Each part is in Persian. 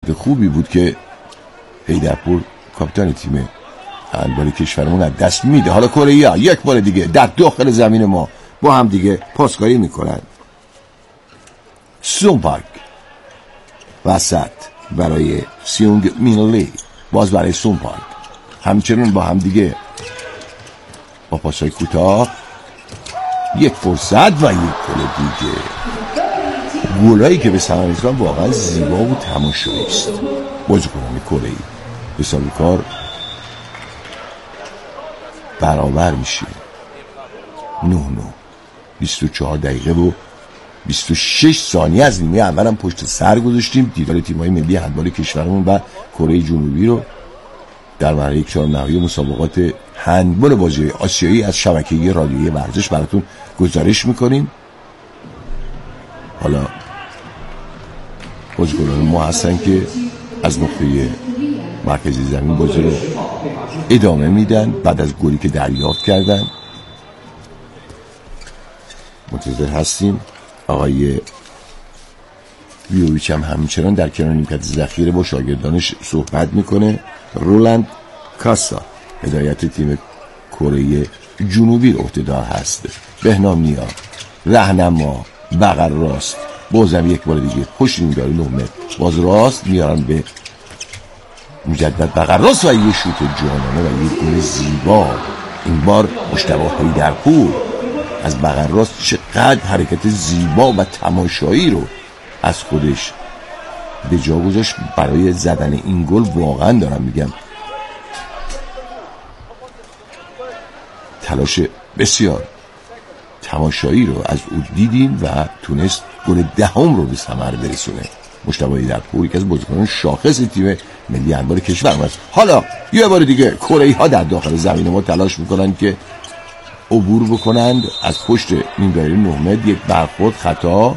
خوبی بود که حیدرپور کاپیتان تیم هندبال کشورمون از دست میده. حالا کره یک بار دیگه در داخل زمین ما با هم دیگه پاسکاری میکنن. سون پارک وسط برای سیونگ مینلی، باز برای سون پارک، همچنین با هم دیگه با پاسای کوتاه یک فرصت و یک گل دیگه. گلایی که به ثمر رسیدن واقعا زیبا و تماشایی است. بازیکنان کره‌ای حساب کار برابر میشه. 9-9 24 دقیقه و 26 ثانیه از نیمه اولم پشت سر گذاشتیم. دیدار تیم‌های ملی هندبال کشورمون و کره جنوبی رو در مرحله 1/4 نهایی مسابقات هندبال بازی آسیایی از شبکه رادیویی ورزش براتون گزارش میکنیم. حالا بازیکنان ما هستن که از نقطه مرکزی زمین بازی رو ادامه میدن بعد از گلی که دریافت کردن. منتظر هستیم. آقای ویویچ هم همچنان در کنار نیمکت ذخیره با شاگردانش صحبت میکنه. رولند کاسا هدایت تیم کره جنوبی عهده‌دار هست. بهنام نیا راهنما بغل راست، بازم یک بار دیگه پشت نیمدار 9 متر باز راست میارن به مجدد بغل راست و یه شوت جانانه و یک گل زیبا. این بار مجتبی حیدرپور از بغل راست چقدر حرکت زیبا و تماشایی رو از خودش به جا گذاشت برای زدن این گل. واقعا دارم میگم تلاش بسیار تماشایی رو از او دیدیم و تونست گل دهم رو به ثمر برسونه. مجتبی حیدرپور یکی از بازیکنان شاخص تیم ملی هندبال کشور است. حالا یه بار دیگه کره‌ای ها در داخل زمین ما تلاش میکنن که عبور بکنند از پشت نیم دایره 9 متر. یک برخورد خطا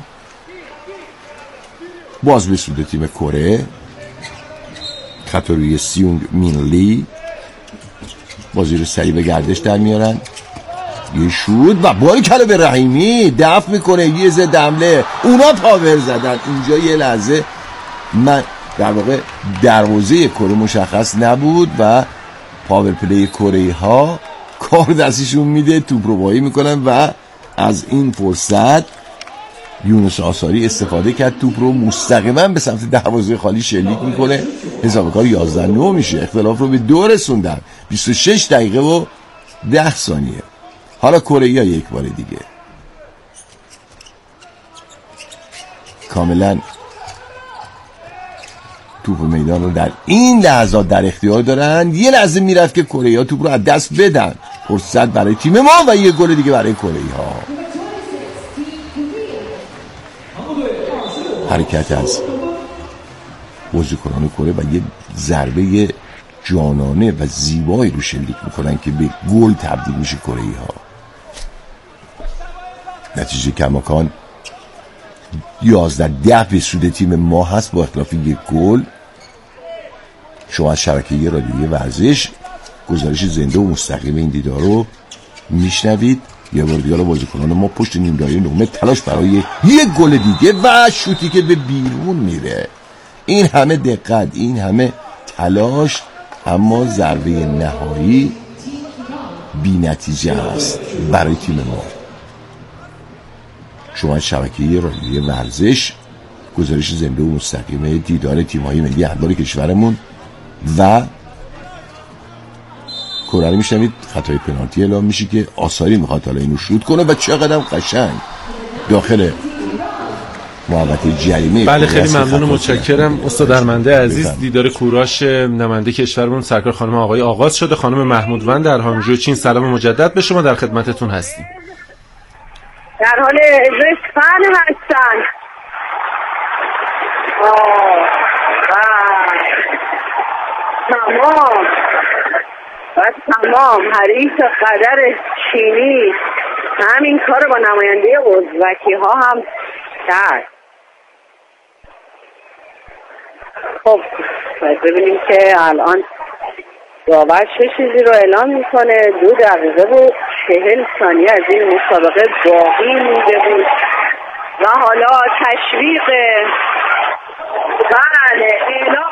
باز به سود تیم کره. خطا روی سیونگ مینلی. بازی رو سریع به گردش در میارن. یه شوت و باری کلو به رحیمی دفع میکنه. یه ضد حمله اونا پاور زدن. اینجا یه لحظه من در واقع دروازه کره مشخص نبود و پاور پلی کره ها کار دستشون میده، توپ رو وایی میکنن و از این فرصت یونس آثاری استفاده کرد. توپ رو مستقیما به سمت دروازه خالی شلیک میکنه. حساب کار 11-9 میشه. اختلاف رو به 2 رسوندن. 26 دقیقه و 10 ثانیه. حالا کره ها یک بار دیگه کاملا توپ میدان رو در این لحظات در اختیار دارن. یه لحظه میرفت که کره ها توپ رو از دست بدن. فرصت برای تیم ما و یه گل دیگه برای کره ها. حرکت از بازیکنان کره و یه ضربه جانانه و زیبایی رو شلیک میکنن که به گل تبدیل میشه کره ها. نتیجه کماکان 11-10 به سود تیم ما هست با اختلاف یک گل. شما از شبکه رادیویی ورزش گزارش زنده و مستقیم این دیدار رو میشنوید. یه بار دیگه بازیکنان ما پشت نیم دایره 9 متر تلاش برای یک گل دیگه و شوتی که به بیرون میره. این همه دقت، این همه تلاش، اما ضربه نهایی بی نتیجه است برای تیم ما. شما از شبکه رادیویی ورزش گزارش زنده و مستقیم دیدار تیم‌های ملی هندبال کشورمون و کره رو میشنوید. خطای پنالتی اعلام میشه که آثاری میخواد حالا اینو شوت کنه و چقدر قشنگ داخل محوطه جریمه. بله خیلی ممنون و متشکرم استاد ارمنده عزیز. دیدار کوراش نماینده کشورمون سرکار خانم آقای آغاز شده. خانم محمودوند در هانجو چین سلام مجدد به شما، در خدمتتون هستیم. در حال رسفن هستن. تمام حریص قدر چینی همین کار با نماینده ازبکی ها هم کرد. خب ببینیم که الان داور چه چیزی رو اعلام میکنه. 2 دقیقه و 40 ثانیه از این مسابقه باقی مونده بود و حالا تشویق بله اعلام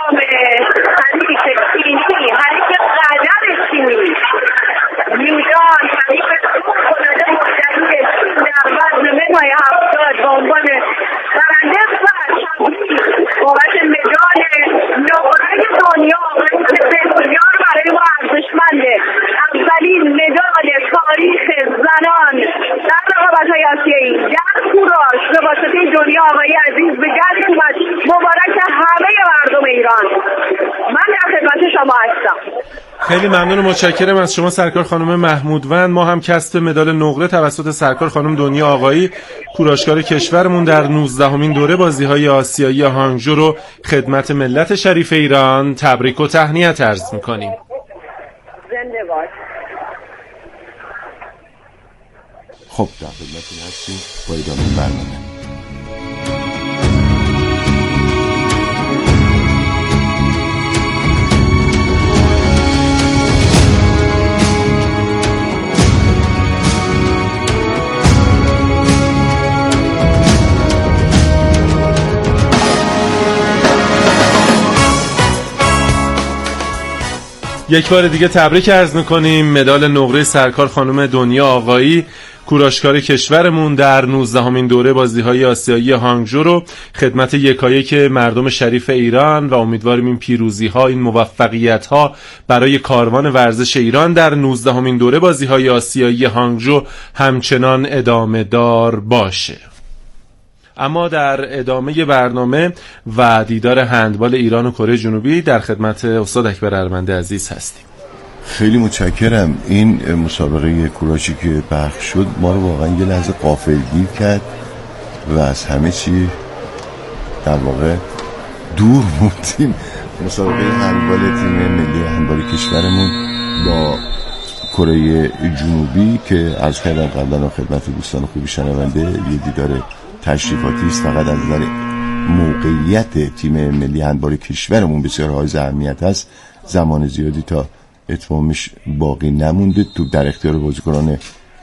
شما هستم. خیلی ممنون و متشکرم از شما سرکار خانم محمودوند. ما هم کسب مدال نقره توسط سرکار خانم دنیا آقایی کوراشکار کشورمون در 19مین دوره بازی‌های آسیایی هانگژو رو خدمت ملت شریف ایران تبریک و تهنیت عرض می‌کنیم. زنده باد. خب در خدمتتون هستیم با ادامه برنامه. یک بار دیگه تبریک عرض میکنیم. مدال نقره سرکار خانم دنیا آقایی کوراشکار کشورمون در 19مین دوره بازی‌های آسیایی هانگژو رو خدمت یکایک مردم شریف ایران و امیدواریم این پیروزی‌ها، این موفقیت‌ها برای کاروان ورزش ایران در 19مین دوره بازی‌های آسیایی هانگژو همچنان ادامه دار باشه. اما در ادامه برنامه و دیدار هندبال ایران و کره جنوبی در خدمت استاد اکبر ارمنده عزیز هستیم. خیلی متشکرم. این مسابقه کوراژی که پخش شد ما رو واقعا یه لحظه غافلگیر کرد و از همه چی در واقع دور موندیم. مسابقه هندبال تیم ملی هندبال کشورمون با کره جنوبی که عرض کردم قبلا خدمت دوستان خوبی شنونده یه دیدار تشریفاتی است. فقط از نظر موقعیت تیم ملی هندبال کشورمون بسیار حائز اهمیت است. زمان زیادی تا اتمامش باقی نمونده. تو در اختیار بازیکنان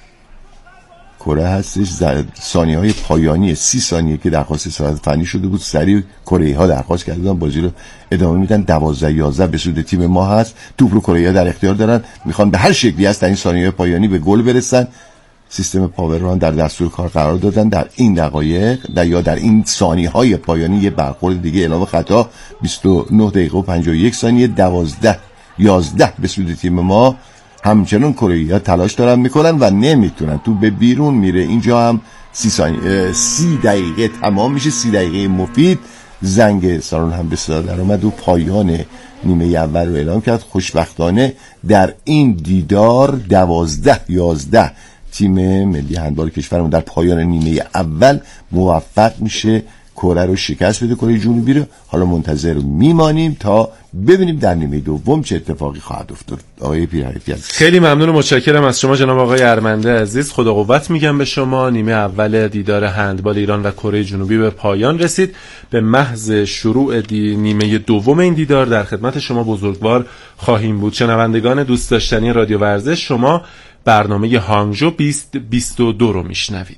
کره هستش. ثانیه‌های پایانی 30 ثانیه که درخواست صلاحیت فنی شده بود سریع کره‌ای‌ها درخواست کردن بازی رو ادامه میدن. 12-11 به سود تیم ما هست. توپ رو کره‌ای‌ها در اختیار دارن، میخوان به هر شکلی از این ثانیه‌های پایانی به گل برسن. سیستم پاور ران در دستور کار قرار دادن. در این دقایق یا در این ثانیه‌های پایانی یه برخورد دیگه علاوه خطا 29 دقیقه و 51 ثانیه 12-11 به سود تیم ما. همچنان کره‌ای‌ها تلاش دارن میکنن و نمیتونن، تو به بیرون میره. اینجا هم 30 دقیقه تمام میشه، 30 دقیقه مفید. زنگ سالن هم به صدا در اومد و پایان نیمه اول رو اعلام کرد. خوشبختانه در این دیدار 12-11 تیم ملی هندبال کشورمون در پایان نیمه اول موفق میشه کره رو شکست بده، کره جنوبی رو. حالا منتظر میمانیم تا ببینیم در نیمه دوم چه اتفاقی خواهد افتاد. آقای پیرحیفی عزیز خیلی ممنون و متشکرم از شما جناب آقای ارمنده عزیز. خدا قوت میگم به شما. نیمه اول دیدار هندبال ایران و کره جنوبی به پایان رسید. به محض شروع نیمه دوم این دیدار در خدمت شما بزرگوار خواهیم بود. شنوندگان دوست داشتنی رادیو ورزش، شما برنامه هانگژو 2022 رو میشنوید.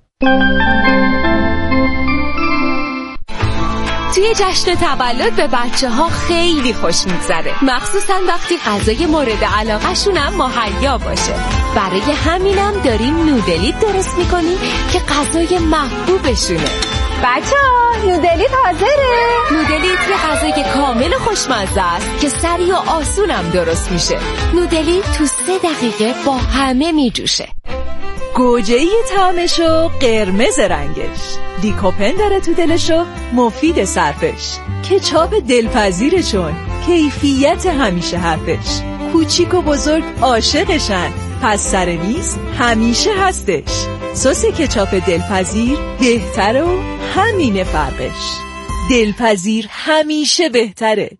توی جشن تولد به بچه‌ها خیلی خوش میگذره، مخصوصا وقتی غذای مورد علاقه‌شون هم مهیا باشه. برای همینم داریم نودلیت درست میکنیم که غذای محبوبشونه. بچه‌ها نودلیت حاضره. نودلیت یه غذای کامل خوشمزه است که سریع و آسونم درست میشه. نودلیت تو 3 دقیقه با همه میجوشه. گوجه‌ای طعمشو، قرمز رنگش، لیکوپن داره تو دلشو، مفید صرفش، کچاپ دلپذیرشون، کیفیت همیشه حرفش، کوچیک و بزرگ عاشقشن، پس سر میز همیشه هستش. سس کچاپ دلپذیر بهتره و همینه فرقش. دلپذیر همیشه بهتره.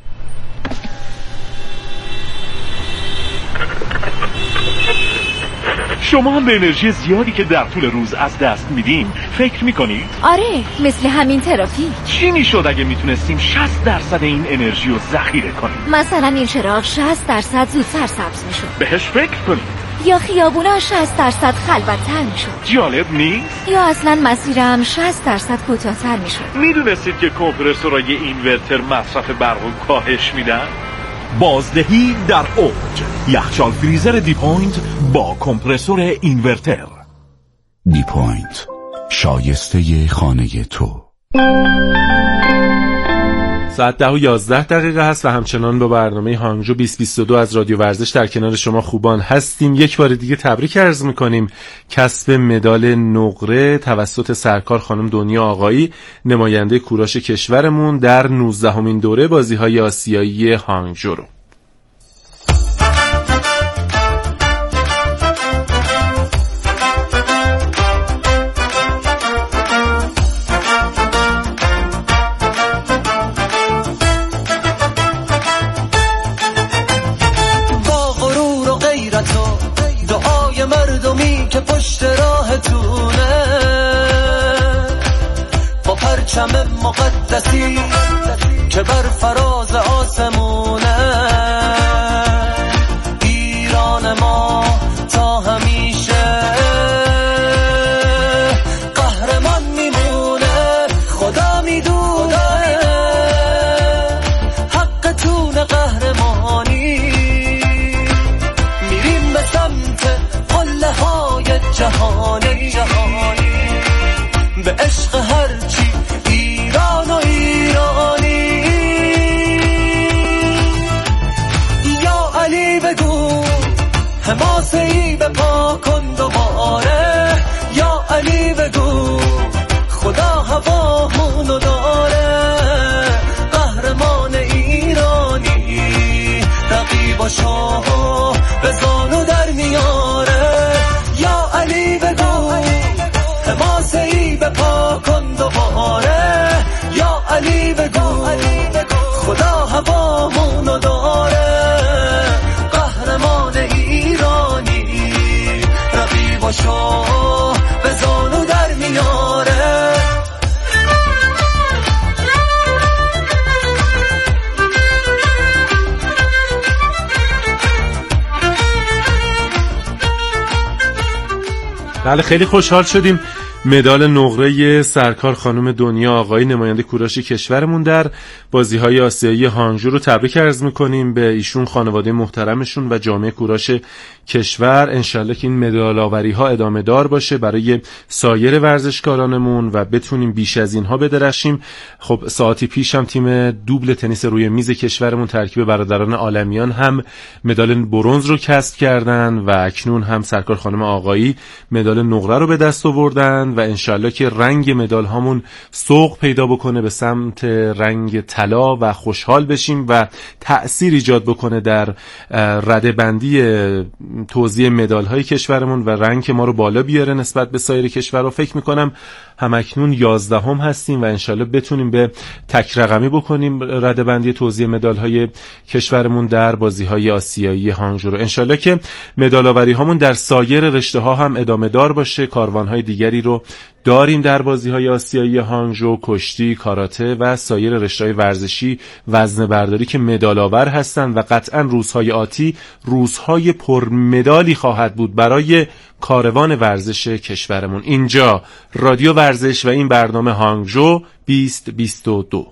شما هم به انرژی زیادی که در طول روز از دست میدیم فکر میکنید؟ آره، مثل همین ترافیک. چی میشد اگه میتونستیم 60% این انرژی رو ذخیره کنیم؟ مثلا این چراغ 60% زودتر سبز میشد. بهش فکر کنید. یا خیابونا 60% خلوت‌تر میشد. جالب نیست؟ یا اصلا مسیرم 60% کوتاه‌تر میشد. میدونستید که کمپرسورای اینورتر مصرف برق رو کاهش میدن؟ بازدهی در اوج. یخچال فریزر دیپوینت با کمپرسور اینورتر. دیپوینت، شایسته خانه تو. ساعت 10:11 هست و همچنان با برنامه هانگجو 2022 از رادیو ورزش در کنار شما خوبان هستیم. یک بار دیگه تبریک عرض میکنیم کسب مدال نقره توسط سرکار خانم دنیا آقایی، نماینده کوراش کشورمون در 19مین دوره بازی‌های آسیایی هانگجو رو. پشت راهتونه با پرچم مقدسی که بر فراز آسمونه، ایران ما تا همیشه قهرمان میمونه. خدا میدونه حقتون قهرمانی، میریم به سمت قله های جهانی به عشق هرچی ایران و ایرانی. یا علی بگو حماسه‌ای به پا کن دوباره، یا علی بگو خدا هوامونو داره. قهرمان ایرانی رقیباشو به زانو در میاره. یا علی بگو حماسه‌ای به پا کن دوباره، یا علی بگو خدا هوامونو داره. قهرمان ایرانی رقیباشو به زانو در میاره. بله، خیلی خوشحال شدیم مدال نقره سرکار خانم دنیا آقایی، نماینده کوراش کشورمون در بازی‌های آسیایی هانگجو رو تبریک عرض می‌کنیم به ایشون، خانواده محترمشون و جامعه کوراش کشور. انشالله که این مدال آوری‌ها ادامه دار باشه برای سایر ورزشکارانمون و بتونیم بیش از اینها بدرخشیم. خب ساعتی پیش هم تیم دوبل تنیس روی میز کشورمون ترکیب برادران عالمیان هم مدال برنز رو کسب کردن و اکنون هم سرکار خانم آقایی مدال نقره رو به دست آوردن و انشالله که رنگ مدال هامون سوق پیدا بکنه به سمت رنگ طلا و خوشحال بشیم و تأثیر ایجاد بکنه در رده بندی توزیع مدال های کشورمون و رنگ ما رو بالا بیاره نسبت به سایر کشورها. فکر میکنم همکنون 11 هستیم و انشالله بتونیم به تک رقمی بکنیم رده بندی توزیع مدال های کشورمون در بازی های آسیایی هانگجو رو. انشالله که مدال آوری هامون در سایر رشته ها هم ادامه دار باشه. کاروان های دیگری رو داریم در بازی‌های آسیایی هانگجو، کشتی، کاراته و سایر رشته‌های ورزشی وزنه برداری که مدال‌آور هستند و قطعاً روزهای آتی روزهای پرمدالی خواهد بود برای کاروان ورزش کشورمون. اینجا رادیو ورزش و این برنامه هانگجو 2022.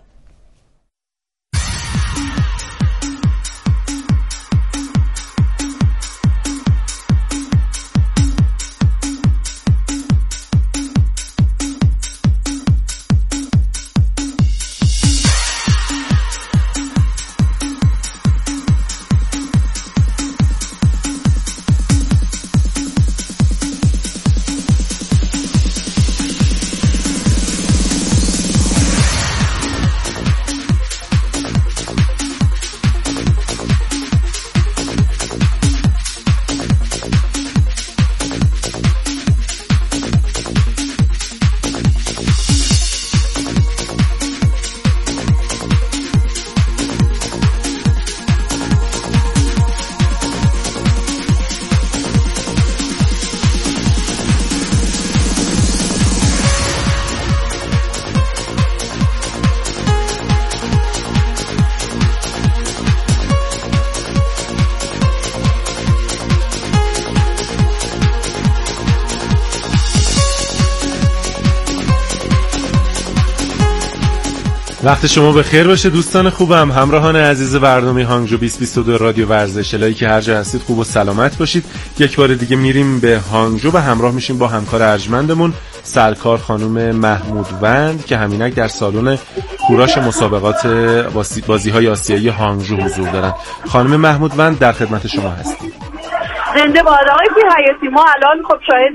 وقت شما بخیر باشه دوستان خوبم، همراهان عزیز برنامه هانگژو 2022 رادیو ورزش. الهی که هر جا هستید خوب و سلامت باشید. یک بار دیگه میریم به هانگژو و همراه میشیم با همکار ارجمندمون سرکار خانم محمودوند که همینک در سالن کوراش مسابقات بازی‌های آسیایی هانگژو حضور دارن. خانم محمودوند در خدمت شما هستیم. زنده باد آقای حیاتی. ما الان خب شاهد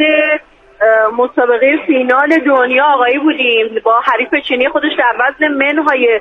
مسابقه فینال دنیا آقایی بودیم با حریف چینی خودش در وزن منهای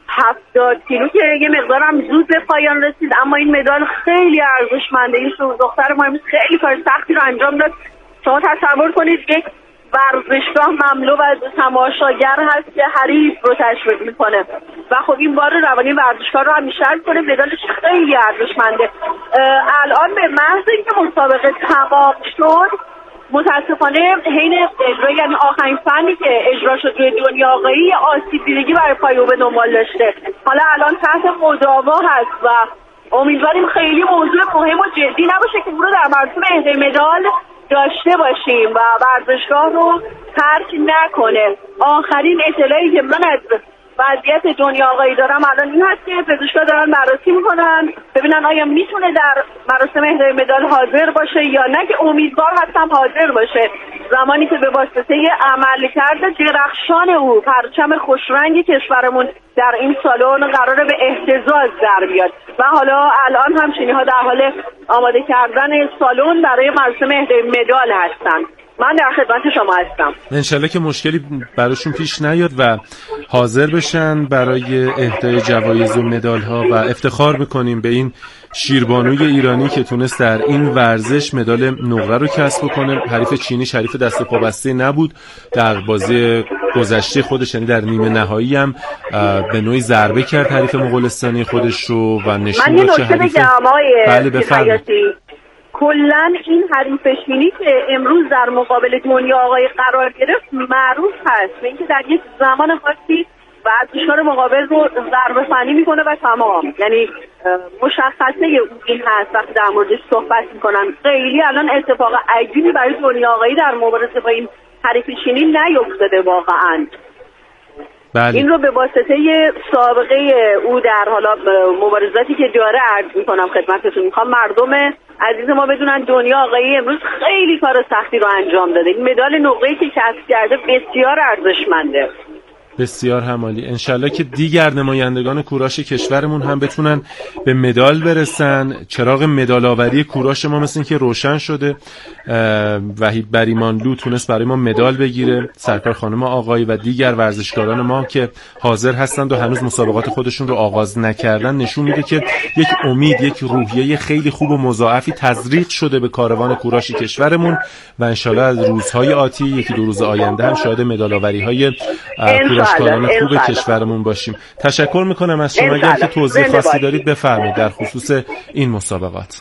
70 کیلو که یه مقدارم زود به پایان رسید، اما این مدال خیلی ارزشمنده. این دختر ما امروز خیلی کار سختی رو انجام داد. شما تصور کنید یک ورزشگاه مملو از تماشاگر هست که حریف رو تشویق میکنه و خب این بار روانی ورزشگاه رو هم میشرد کنه. مدالش خیلی ارزشمنده. الان به محض اینکه مسابقه تمام شد متاسفانه حین اجرا، یعنی آخرین فنی که اجرا شد روی دنیا آقایی، آسیب دیدگی برای پای او به دنبال داشته. حالا الان تحت مداوا هست و امیدواریم خیلی موضوع مهم و جدی نباشه که او رو در مراسم اهدای مدال داشته باشیم و ورزشگاه رو ترک نکنه. آخرین اطلاعی که من از وضعیت دنیا آقایی دارم الان این هست که پزشکا دارن بررسی میکنن ببینن آیا میتونه در مراسم اهدای مدال حاضر باشه یا نه، که امیدوار هستم حاضر باشه زمانی که به واسطه عملکرد درخشان او پرچم خوشرنگ کشورمون در این سالن قراره به اهتزاز در بیاد و حالا الان همچنین‌ها در حال آماده کردن سالن برای مراسم اهدای مدال هستن. من در خدمت شما هستم. انشالله که مشکلی براشون پیش نیاد و حاضر بشن برای اهدای جوایز و مدال ها و افتخار میکنیم به این شیربانوی ایرانی که تونست در این ورزش مدال نقره رو کسب کنه. حریف چینی حریف دست و پا بسته نبود، در بازی گذشته خودش یعنی در نیمه نهایی هم به نوعی ضربه کرد حریف مغولستانی خودش رو و نشون داد که حریف بله بفرمایید. کلن این حریف چینی که امروز در مقابل دنیا آقایی قرار گرفت معروف هست به اینکه در یک زمان خاصی ورزشکار مقابل رو ضربه فنی میکنه و تمام، یعنی مشخصه این هست وقتی در موردش صحبت میکنن. خیلی الان اتفاق عجیبی برای دنیا آقایی در مبارزه با این حریف چینی نیفتاده واقعا. بله. این رو به واسطه سابقه او در حالا مبارزاتی که داره عرض میکنم خدمتتون. میخوام مردم عزیز ما بدونن دنیا آقایی امروز خیلی کار سختی رو انجام داده. این مدال نقره‌ای که کسب کرده بسیار ارزشمنده. بسیار همالی. انشالله که دیگر نمایندگان کوراش کشورمون هم بتونن به مدال برسن. چراغ مدال آوری کوراش ما مثل این که روشن شده. وحید بریمانلو تونست برای ما مدال بگیره، سرکار خانم آقایی و دیگر ورزشکاران ما که حاضر هستند و هنوز مسابقات خودشون رو آغاز نکردن نشون میده که یک امید، یک روحیه خیلی خوب و مضاعفی تزریق شده به کاروان کوراش کشورمون و انشالله از روزهای آتی یکی دو روز آینده هم شاهد مدال آوری‌های کوراشکاران خوب کشورمون باشیم. تشکر میکنم از شما. اگر که توضیح خاصی دارید بفرمایید در خصوص این مسابقات.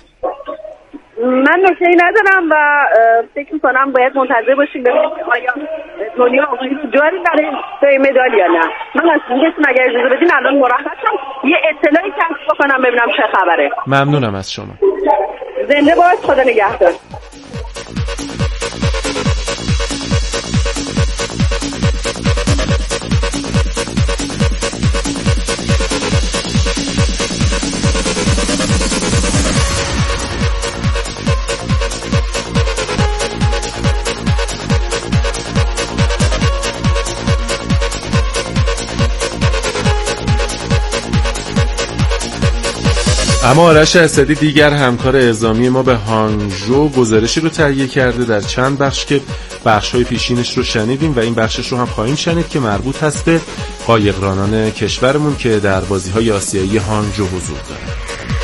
من نکته‌ای ندارم و فکر میکنم باید منتظر باشیم ببینیم آیا دنیا آقایی جاری برای مدال یا نه. من از اینکه اگر اجازه بدین الان مرخص شم یه اطلاعی کسب بکنم ببینم چه خبره. ممنونم از شما. زنده باد. خدا نگهدار. اما آرش اسدی دیگر همکار اعزامی ما به هانگژو گزارشی رو تهیه کرده در چند بخش که بخش‌های پیشینش رو شنیدیم و این بخشش رو هم خواهیم شنید که مربوط هست به قایقرانان کشورمون که در بازی‌های آسیایی هانگژو حضور دارن.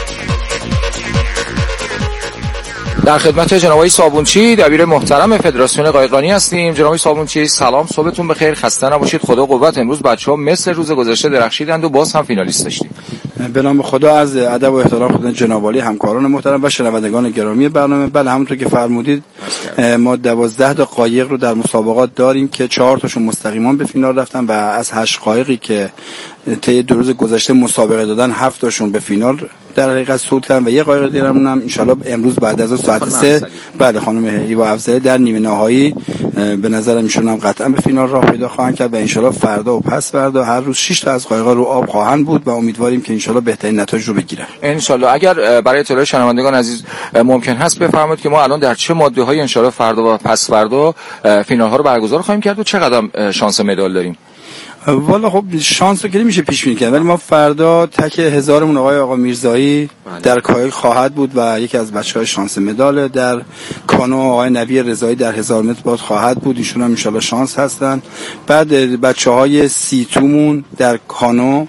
در خدمت جناب آقای صابونچی دبیر محترم فدراسیون قایقرانی هستیم. جناب آقای صابونچی سلام، صبحتون بخیر، خسته نباشید. خدا قوت. امروز بچه‌ها مثل روز گذشته درخشیدند و باز هم فینالیست داشتیم. به نام خدا، از ادب و احترام خدمت جناب عالی همکاران محترم و شنوندگان گرامی برنامه. بله همونطور که فرمودید ما 12 تا قایق رو در مسابقات داریم که 4 تاشون مستقیما به فینال رفتن و از 8 قایقی که طی 2 روز گذشته مسابقه دادن، 7 تاشون به فینال در حقیقت صعود کردن و یه قایق دیگرمون هم ان شاءالله امروز بعد از ساعت 3 بعد خانم هیوا افضلی در نیمه نهایی به نظرم ایشون هم قطعا به فینال راه پیدا خواهند کرد و ان شاءالله فردا و پس فردا هر روز 6 تا از قایق‌ها رو آب خواهند بود و امیدواریم که ان شاءالله بهترین نتایج رو بگیرن ان شاءالله. اگر برای اطلاع شنوندگان عزیز ممکن هست بفرمایید که ما الان در چه ماده‌هایی ان شاءالله فردا و پس فردا فینال‌ها رو برگزار خواهیم کرد و چقدر شانس مدال داریم؟ والا خب شانس رو که نمیشه پیش بینی کرد، ولی ما فردا تک 1000مون آقا میرزایی در کایاک خواهد بود و یکی از بچه‌های شانس مدال. در کانو آقای نبی رضایی در 1000 متر باد خواهد بود، ایشون هم ان شاءالله شانس هستن. بعد بچه‌های سی تومون در کانو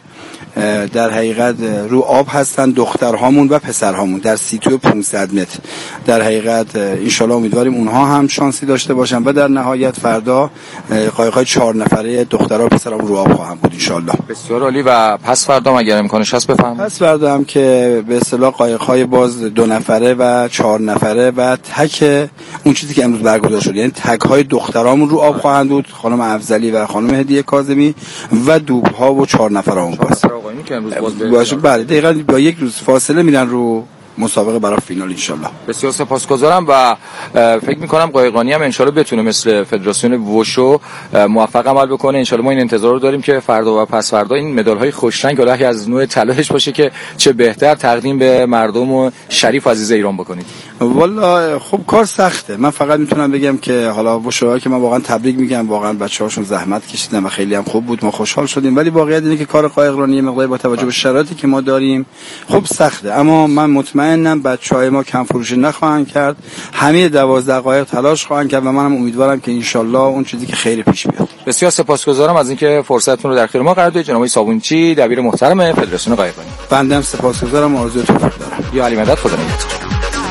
در حقیقت رو آب هستن، دخترهامون و پسرهامون در 30 و 500 متر. در حقیقت ان شاءالله امیدواریم اونها هم شانسی داشته باشن و در نهایت فردا قایق‌های 4 نفره دخترها و پسرها رو آب خواهند بود ان شاءالله. بسیار عالی. و پس فردا اگر امکانش هست بفرمایید. پس فردا هم که به اصطلاح قایق‌های باز 2 نفره و 4 نفره و تک اون چیزی که امروز برگزار شد، یعنی تک‌های دخترامون رو آب خواهند بود، خانم افضلی و خانم هدیه کاظمی، و دوب‌ها و 4 نفرامون که امروز باز باشه. بله دقیقاً با 1 روز فاصله میرن رو مسابقه برای فینال ان شاءالله. بسیار سپاسگزارم و فکر می‌کنم قایقرانی هم ان شاءالله بتونه مثل فدراسیون ووشو موفق عمل بکنه. ان شاءالله ما این انتظار رو داریم که فردا و پس فردا این مدال‌های خوش رنگ الهی از نوع طلایش باشه که چه بهتر تقدیم به مردم و شریف عزیز ایران بکنید. والا خب کار سخته. من فقط میتونم بگم که حالا ووشوها که من واقعا تبریک میگم، واقعا بچه‌هاشون زحمت کشیدن و خیلی هم خوب بود، ما خوشحال شدیم. ولی واقعیت اینه که کار قایقرانی مقداری با توجه به شرایطی که ما داریم خب سخته، اما من مطمئنم بچه‌های ما کم فروشی نخواهند کرد، همه 12 قایق تلاش خواهند کرد و منم امیدوارم که انشالله اون چیزی که خیلی پیش بیاد. بسیار سپاسگزارم از اینکه فرصتتون رو در اختیار ما قرار دادید جناب صابونچی، دبیر محترم فدراسیون قایقرانی. بنده هم سپاسگزارم، آرزوی توفیق دارم. یا علی مدد، خدا نگهدار.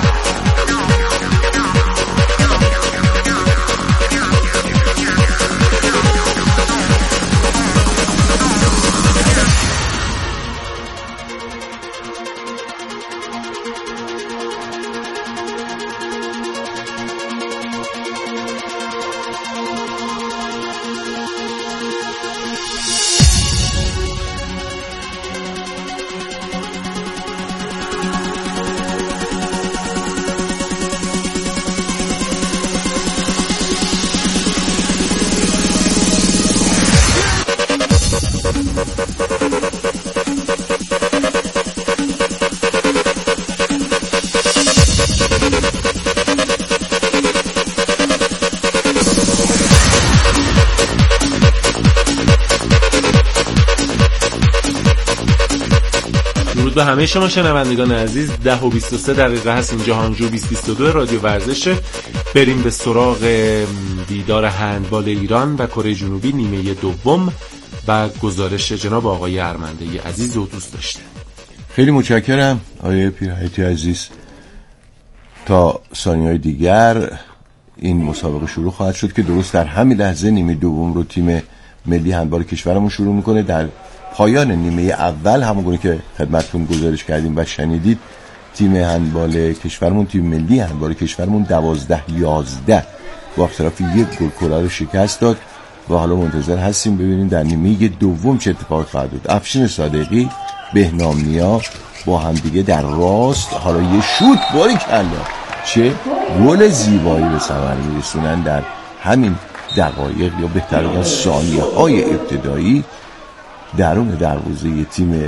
به همه شما شنوندگان عزیز، 10:23 هست اینجا هانگجو 2022 رادیو ورزش. بریم به سراغ دیدار هندبال ایران و کره جنوبی نیمه دوم و گزارش جناب آقای ارمنده عزیز و دوست داشته. خیلی متشکرم آقای پیرهیتی عزیز. تا ثانیه‌های دیگر این مسابقه شروع خواهد شد که درست در همین لحظه نیمه دوم رو تیم ملی هندبال کشورمون شروع میکنه. در پایان نیمه اول همونگونه که خدمتتون گزارش کردیم و شنیدید، تیم هندبال کشورمون، تیم ملی هندبال کشورمون 12-11 با اختلاف 1 گل کره رو شکست داد و حالا منتظر هستیم ببینیم در نیمه دوم چه اتفاقی خواهد افتاد. افشین صادقی، بهنام نیا با هم دیگه در راست، حالا یه شوت، باریکلا چه گل زیبایی به ثمر میرسونن در همین دقایق یا بهتر بگم ثانیه‌های ابتدایی درون دروازه تیم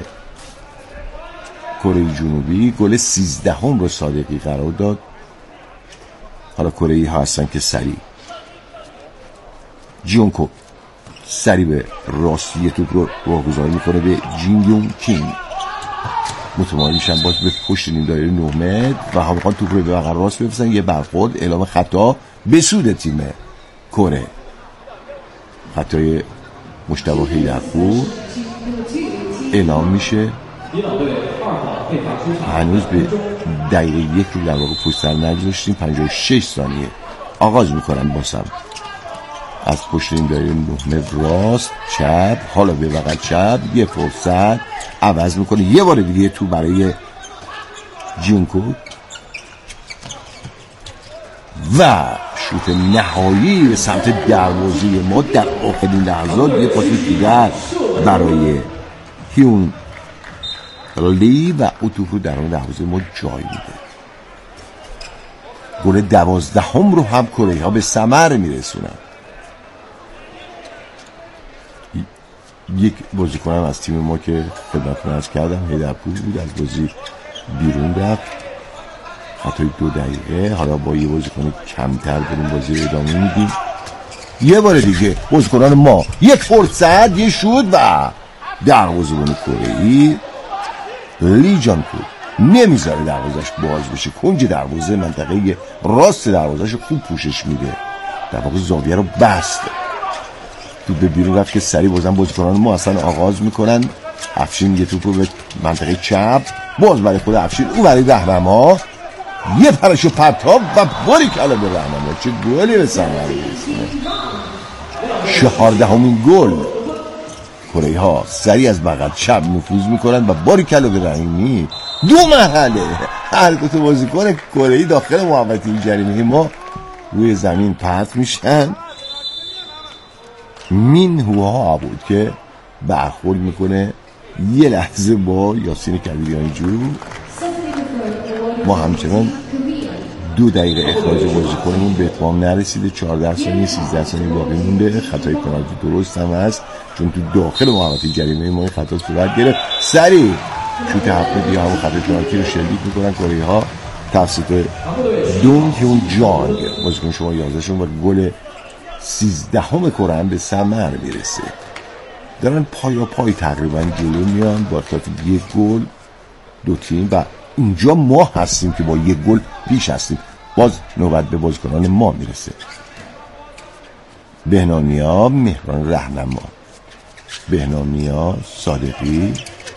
کره جنوبی. گل 13 رو صادقی قرار داد. حالا کره ها هستن که سری جیونکو سری به راستی توپ رو واگذاری میکنه به جین یون کینگ، متمایل میشن باز به پشت نیم دایره 9 متر و هم میخوان توپ رو به بغل راست بفرستن. یه برخورد، اعلام خطا به سود تیم کره، خطای مجتبی حیدرپور اعلام میشه. هنوز به دقیقه 1 رو در واقع پشت سر نگذاشتیم. 56 ثانیه آغاز میکنن باسم از پشت این دایره 9 متر راست چپ، حالا به بغل چپ، یه فرصت عوض میکنه، یه بار دیگه تو برای جیونکو و شوت نهایی به سمت دروازه ما در آخرین لحظات. یه پاس دیگر برای هیون لی و او توپ رو درون دروازه ما جای میده. گل 12 رو هم کره ها به ثمر میرسونن. یک بازیکنم از تیم ما که خدمتتون عرض کردم هیدرپور بود، از بازی بیرون رفت، خطای 2 دقیقه. حالا با یه بازیکن کمتر بریم بازی رو ادامه میدیم. یه بار دیگه بازیکنان ما یک فرصت، یه شوت و دروازه‌بان کره‌ای لی جانپور نمیذاره دروازش باز بشه. کنج دروازه، منطقه راست دروازش خوب پوشش میده، در واقع زاویه رو بست. توپ به بیرون رفت که سریع بازیکنان ما اصلا آغاز میکنن. افشین یه توپ رو به منطقه چپ، باز برای خود افشین، او برای رهنما، یه پرشو پرتاب و باری کلا به رهنما. چه گلی به ثمر میرسونه. 14مین گل. کره ها سریع از بغل چپ نفوذ میکنن و باری کلا به رحیمی. 2 مرحله هر دو تا بازیکن کره‌ای داخل محوطه جریمه ما روی زمین پرت میشن. مین هوها بود که برخورد میکنه یه لحظه با یاسین کبیریانجو. ما همچنان 2 دقیقه اخراج بازیکنمون به اتمام نرسیده. 14 ثانیه 13 ثانیه باقی مونده. خطای پنالتی درست هم هست چون تو داخل محوطه جریمه ما این خطا صورت گرفت. سریع شوت هفته همون خطای پنالتی رو شلیک میکنن کره ها توسط دونگ هیون جانگ، بازیکن شما 11 شون، و گل 13 کره هم به ثمر میرسه. دارن پایا پای تقریبا جلو میان با اختلاف 1 گل 2 تیم و اینجا ما هستیم که با 1 گل پیش هستیم. باز نوبت به بازیکنان ما میرسه. بهنامیا، مهران رهنما، بهنامیا، صادقی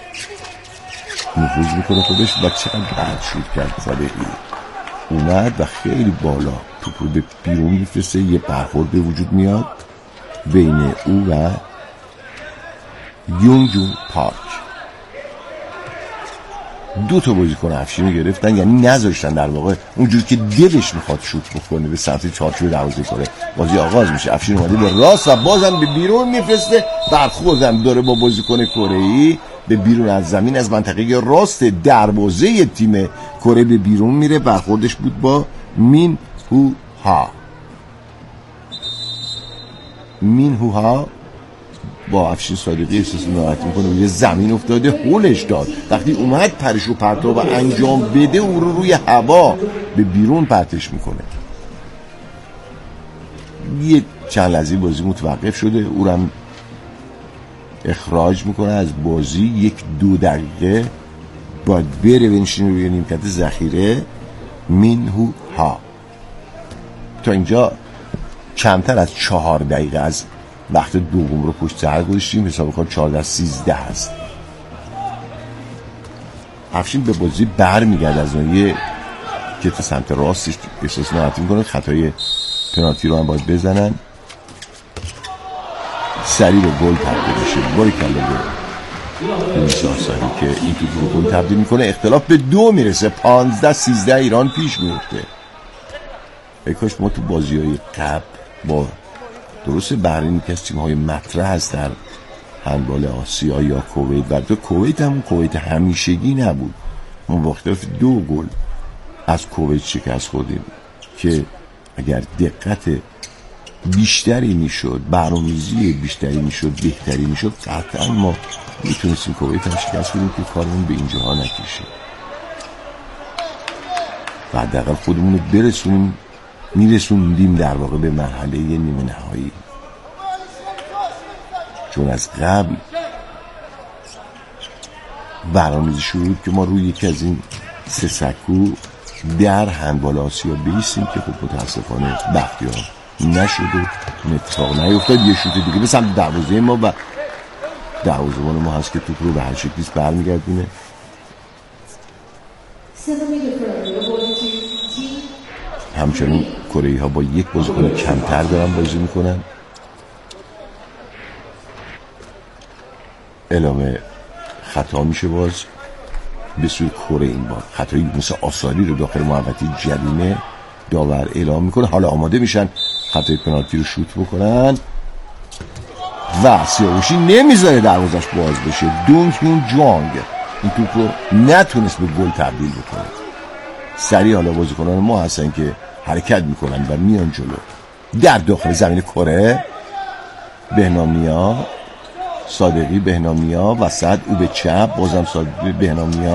نفوذ میکنه خودش و چقدر بعد شوت کرد. صادقی اومد و خیلی بالا توپ رو به بیرون میفرسته. یه برخورد به وجود میاد بین او و یونجون پارک. 2 تا بازیکن افشین رو گرفتن، یعنی نذاشتن در واقع اونجور که دلش میخواد شوت بکنه به سمت چارچوب دروازه کنه. بازی آغاز میشه. افشین اومده به راست و بازم به بیرون میفرسته. برخوردم داره با بازیکن کره‌ای به بیرون از زمین، از منطقه راست دروازه تیم کره به بیرون میره. برخوردش بود با مین هوها. مین هوها با افشین صادقی احساس ناراحتی میکنه، یه زمین افتاده، هولش داد. وقتی اومد پرش و پرتاب انجام بده او رو روی هوا به بیرون پرتش میکنه. یه چند لحظه بازی متوقف شده، او رو هم اخراج میکنه از بازی. 1-2 دقیقه باید بره بنشینه روی نیمکت ذخیره. مین هوها تا اینجا کمتر از 4 دقیقه از وقت دوم رو پشت سر گذاشتیم. حساب کار 14-13 هست. افشین به بازی بر میگرد از ناحیه که تا سمت راستش احساس ناراحتی میکنه. خطای پنالتی رو هم باید بزنن. سریع به گل تبدیل میشه. باری کلا به نسار ساری که این توپ رو گل تبدیل میکنه. اختلاف به 2 میرسه. 15-13 ایران پیش میفته. ای کاش ما تو بازی‌های قبل با درست بحرین که از تیم‌های مطرح هست در هندبال آسیا یا کویت، و تو کویت هم کویت همیشگی نبود. ما با اختلاف 2 گل از کویت شکست خوردیم که اگر دقت بیشتری میشد، برنامه‌ریزی بیشتری میشد، بهتری میشد، قطعا ما میتونستیم کویت هم شکست بدیم که کارمون به اینجاها نکشه. و حداقل خودمون رو برسونیم، میرسوندیم در واقع به مرحله نیمه نهایی. چون از قبل برنامه‌ریزی شروع که ما روی یکی از این 3 سکو در هندبال آسیا بیستیم که خب متاسفانه بختیار نشد و اتفاق نیفتاد. یه شوت دیگه به سمت دروازه ما و دروازه‌بان ما هست که توپ رو به هر شکلی برمیگردونه. همچنین کره‌ای ها با 1 بازیکن کمتر دارن بازی میکنن. اعلام خطا میشه باز به سوی کره. این بار خطایی مثل آساری رو داخل محوطه جریمه داور اعلام میکنه. حالا آماده میشن خطای پنالتی رو شوت بکنن. و سیاوشی نمیذاره دروازش باز بشه. دونگ هیون جوانگ این توپ رو نتونست به گل تبدیل بکنه. سریع حالا بازیکنان ما هستن که حرکت میکنن و میان جلو. در داخل زمین کره بهنام‌نیا، صادقی، بهنام‌نیا وسط، او به چپ، بازم صادقی، بهنام‌نیا